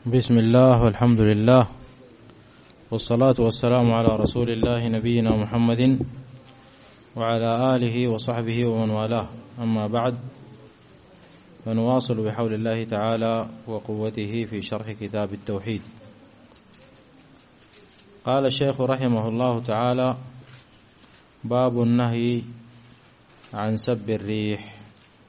بسم الله والحمد لله والصلاة والسلام على رسول الله نبينا محمد وعلى آله وصحبه ومن والاه، أما بعد، فنواصل بحول الله تعالى وقوته في شرح كتاب التوحيد. قال الشيخ رحمه الله تعالى: باب النهي عن سب الريح.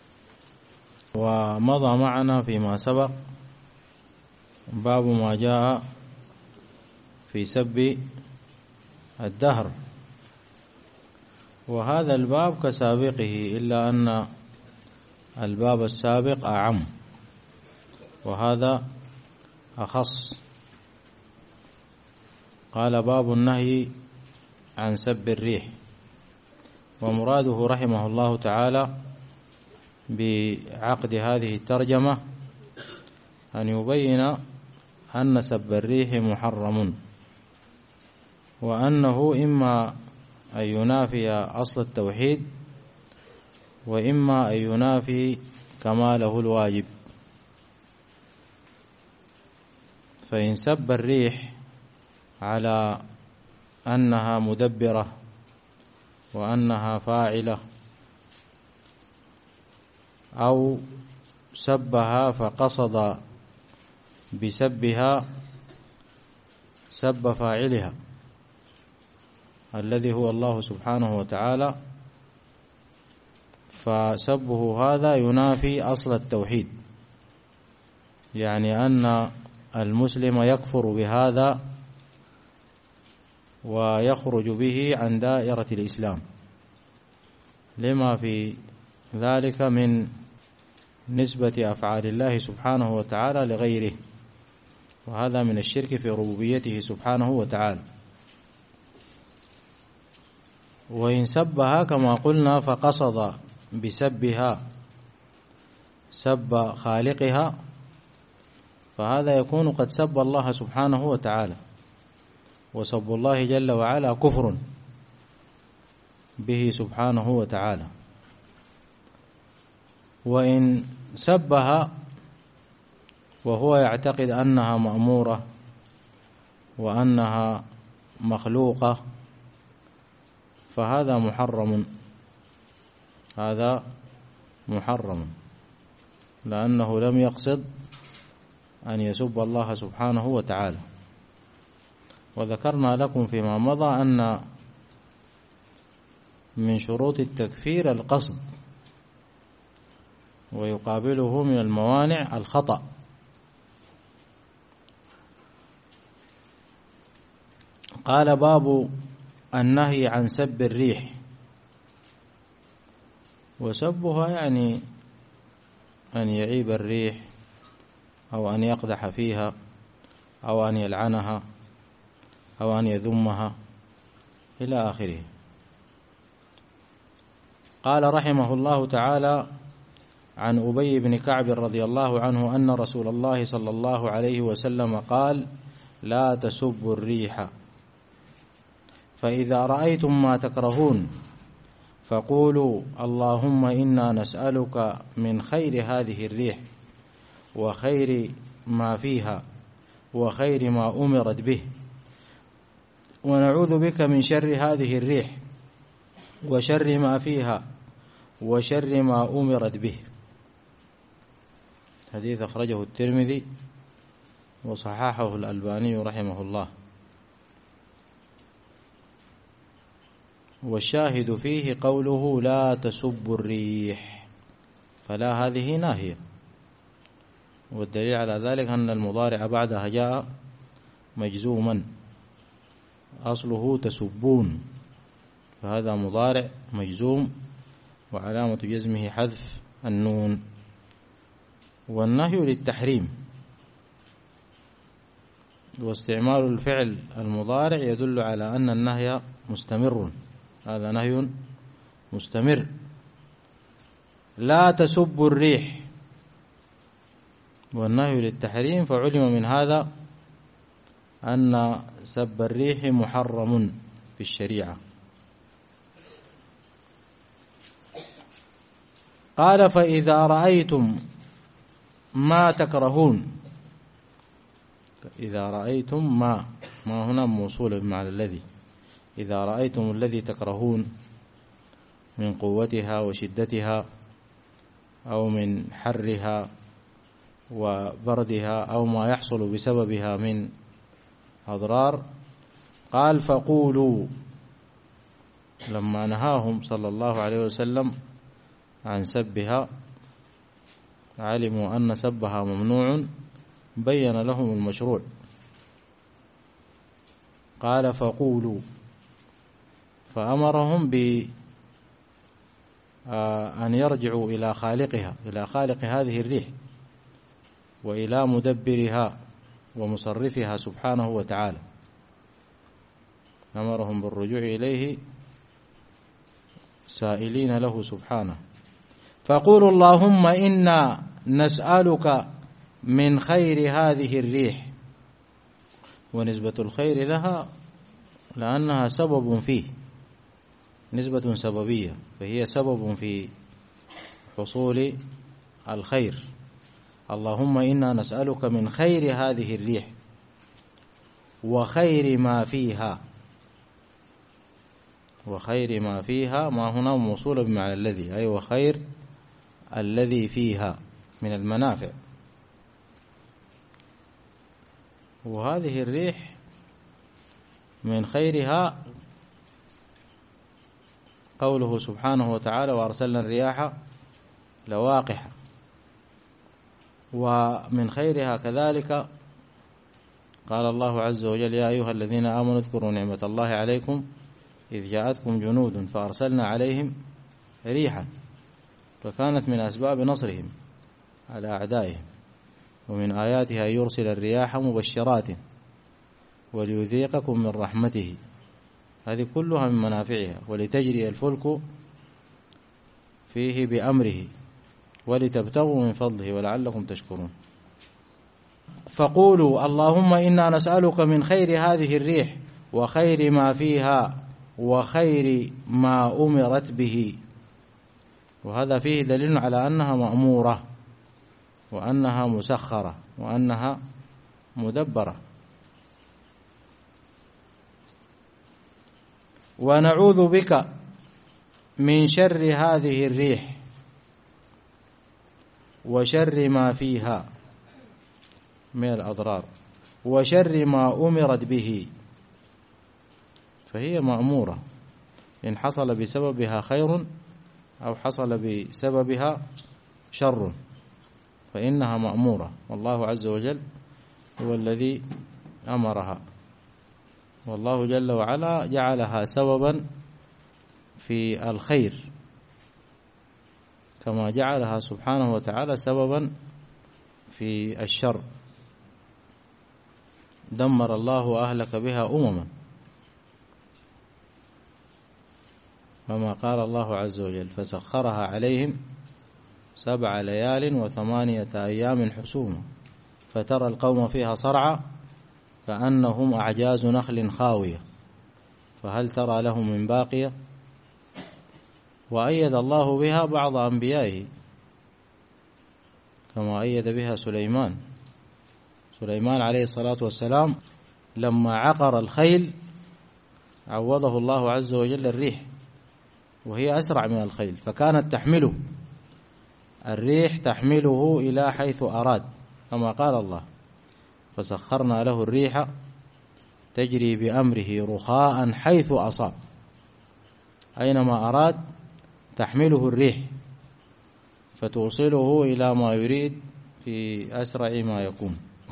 ومضى معنا فيما سبق باب ما جاء في سب الدهر، وهذا الباب كسابقه، إلا أن الباب السابق أعم وهذا أخص. قال: باب النهي عن سب الريح. ومراده رحمه الله تعالى بعقد هذه الترجمة أن يبين أن سب الريح محرم، وأنه إما أن ينافي أصل التوحيد، وإما أن ينافي كماله الواجب. فإن سب الريح على أنها مدبرة وأنها فاعلة، أو سبها فقصد بسبها سب فاعلها الذي هو الله سبحانه وتعالى، فسبه هذا ينافي أصل التوحيد، يعني أن المسلم يكفر بهذا ويخرج به عن دائرة الإسلام، لما في ذلك من نسبة أفعال الله سبحانه وتعالى لغيره، وهذا من الشرك في ربوبيته سبحانه وتعالى. وإن سبها كما قلنا فقصد بسبها سب خالقها، فهذا يكون قد سب الله سبحانه وتعالى، وسب الله جل وعلا كفر به سبحانه وتعالى. وإن سبها وهو يعتقد أنها مأمورة وأنها مخلوقة، فهذا محرم، هذا محرم، لأنه لم يقصد أن يسب الله سبحانه وتعالى. وذكرنا لكم فيما مضى أن من شروط التكفير القصد، ويقابله من الموانع الخطأ. قال: باب النهي عن سب الريح. وسبها يعني أن يعيب الريح، أو أن يقدح فيها، أو أن يلعنها، أو أن يذمها، إلى آخره. قال رحمه الله تعالى: عن أبي بن كعب رضي الله عنه أن رسول الله صلى الله عليه وسلم قال: لا تسبوا الريح، فإذا رأيتم ما تكرهون فقولوا اللهم إنا نسألك من خير هذه الريح وخير ما فيها وخير ما أمرت به، ونعوذ بك من شر هذه الريح وشر ما فيها وشر ما أمرت به. حديث أخرجه الترمذي وصححه الألباني رحمه الله. والشاهد فيه قوله لا تسبوا الريح، فلا هذه ناهية، والدليل على ذلك أن المضارع بعدها جاء مجزوما، أصله تسبون، فهذا مضارع مجزوم وعلامة جزمه حذف النون. والنهي للتحريم، واستعمال الفعل المضارع يدل على أن النهي مستمر، هذا نهي مستمر. لا تسبوا الريح، والنهي للتحريم، فعلم من هذا أن سب الريح محرم في الشريعة. قال: فإذا رأيتم ما تكرهون، إذا رأيتم ما هنا موصولة بمعنى الذي، إذا رأيتم الذي تكرهون من قوتها وشدتها أو من حرها وبردها أو ما يحصل بسببها من أضرار، قال فقولوا، لما نهاهم صلى الله عليه وسلم عن سبها علموا أن سبها ممنوع، بين لهم المشروع، قال فقولوا، فأمرهم بأن يرجعوا إلى خالقها، إلى خالق هذه الريح وإلى مدبرها ومصرفها سبحانه وتعالى، أمرهم بالرجوع إليه سائلين له سبحانه. فقولوا اللهم إنا نسألك من خير هذه الريح، ونسبة الخير لها لأنها سبب فيه، نسبة سببية، فهي سبب في حصول الخير. اللهم إنا نسألك من خير هذه الريح وخير ما فيها، وخير ما فيها ما هنا موصولة بمعنى الذي، أي وخير الذي فيها من المنافع. وهذه الريح من خيرها قوله سبحانه وتعالى وأرسلنا الرياح لواقح، ومن خيرها كذلك قال الله عز وجل يا أيها الذين آمنوا اذكروا نعمة الله عليكم إذ جاءتكم جنود فأرسلنا عليهم ريحا، فكانت من أسباب نصرهم على أعدائهم. ومن آياتها يرسل الرياح مبشرات وليذيقكم من رحمته، هذه كلها من منافعها، ولتجري الفلك فيه بأمره ولتبتغوا من فضله ولعلكم تشكرون. فقولوا اللهم إنا نسألك من خير هذه الريح وخير ما فيها وخير ما أمرت به، وهذا فيه دليل على أنها مأمورة وأنها مسخرة وأنها مدبرة. ونعوذ بك من شر هذه الريح وشر ما فيها من الأضرار وشر ما أمرت به، فهي مأمورة إن حصل بسببها خير أو حصل بسببها شر فإنها مأمورة، والله عز وجل هو الذي أمرها، والله جل وعلا جعلها سببا في الخير كما جعلها سبحانه وتعالى سببا في الشر. دمر الله وأهلك بها أمما، كما قال الله عز وجل فسخرها عليهم 7 ليال و8 أيام حسوما فترى القوم فيها صرعى كأنهم أعجاز نخل خاوية فهل ترى لهم من باقية. وأيد الله بها بعض أنبيائه كما أيد بها سليمان عليه الصلاة والسلام لما عقر الخيل عوضه الله عز وجل الريح وهي أسرع من الخيل، فكانت تحمله الريح تحمله إلى حيث أراد كما قال الله فسخرنا له الريح تجري بأمره رخاء حيث أصاب، أينما أراد تحمله الريح فتوصله إلى ما يريد في أسرع ما يكون.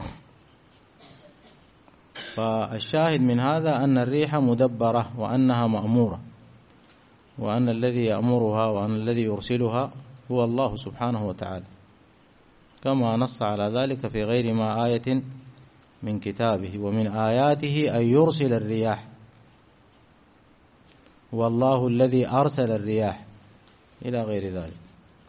فالشاهد من هذا أن الريح مدبرة وأنها مأمورة، وأن الذي يأمرها وأن الذي يرسلها هو الله سبحانه وتعالى، كما نص على ذلك في غير ما آية من كتابه. ومن آياته أن يرسل الرياح والله الذي أرسل الرياح إلى غير ذلك.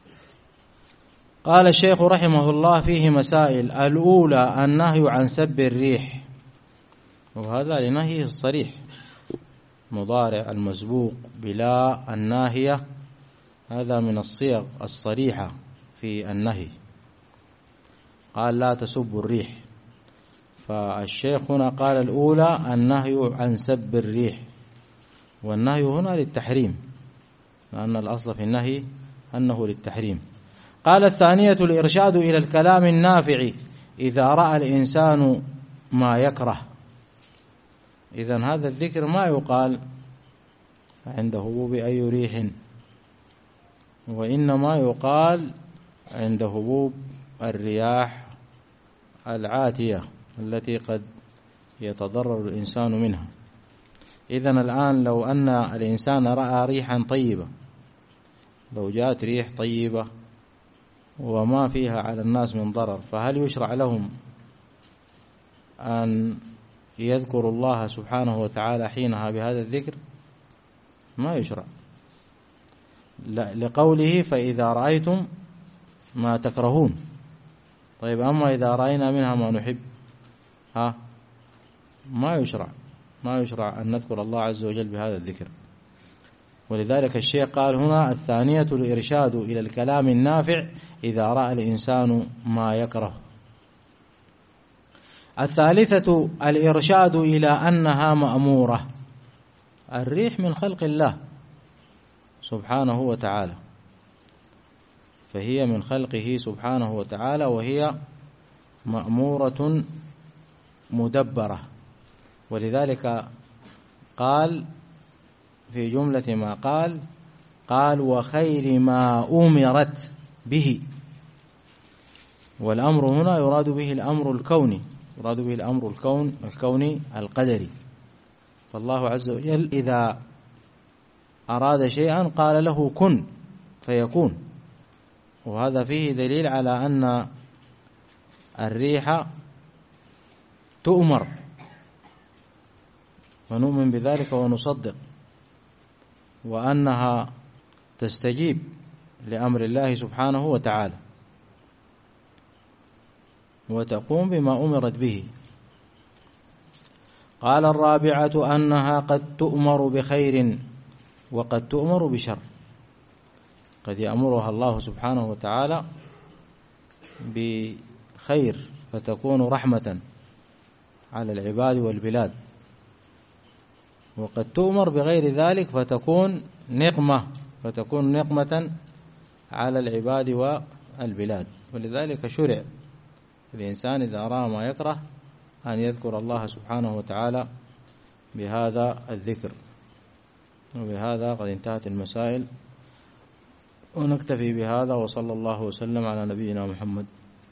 قال الشيخ رحمه الله فيه مسائل. الأولى النهي عن سب الريح، وهذا لنهيه الصريح مضارع المسبوق بلا الناهية، هذا من الصيغ الصريحة في النهي. قال لا تسبوا الريح، فالشيخ هنا قال الأولى النهي عن سب الريح، والنهي هنا للتحريم، لأن الأصل في النهي أنه للتحريم. قال الثانية الإرشاد إلى الكلام النافع إذا رأى الإنسان ما يكره. إذن هذا الذكر ما يقال عند هبوب أي ريح، وإنما يقال عند هبوب الرياح العاتية التي قد يتضرر الإنسان منها. إذن الآن لو أن الإنسان رأى ريحا طيبة، لو جاءت ريح طيبة وما فيها على الناس من ضرر، فهل يشرع لهم أن يذكروا الله سبحانه وتعالى حينها بهذا الذكر؟ ما يشرع، لقوله فإذا رأيتم ما تكرهون. طيب أما إذا رأينا منها ما نحب ما يشرع أن نذكر الله عز وجل بهذا الذكر. ولذلك الشيخ قال هنا الثانية الإرشاد إلى الكلام النافع إذا رأى الإنسان ما يكره. الثالثة الإرشاد إلى أنها مأمورة. الريح من خلق الله سبحانه وتعالى، فهي من خلقه سبحانه وتعالى، وهي مأمورة مدبرة. ولذلك قال في جملة ما قال وخير ما أمرت به. والأمر هنا يراد به الأمر الكوني، يراد به الأمر الكوني القدري. فالله عز وجل إذا أراد شيئا قال له كن فيكون. وهذا فيه دليل على أن الريح تؤمر، ونؤمن بذلك ونصدق، وأنها تستجيب لأمر الله سبحانه وتعالى وتقوم بما أمرت به. قال الرابعة أنها قد تؤمر بخير وقد تؤمر بشر. قد يأمرها الله سبحانه وتعالى بخير فتكون رحمة على العباد والبلاد، وقد تؤمر بغير ذلك فتكون نقمة على العباد والبلاد. ولذلك شرع الإنسان إذا رأى ما يكره أن يذكر الله سبحانه وتعالى بهذا الذكر. وبهذا قد انتهت المسائل، ونكتفي بهذا، وصلى الله وسلم على نبينا محمد.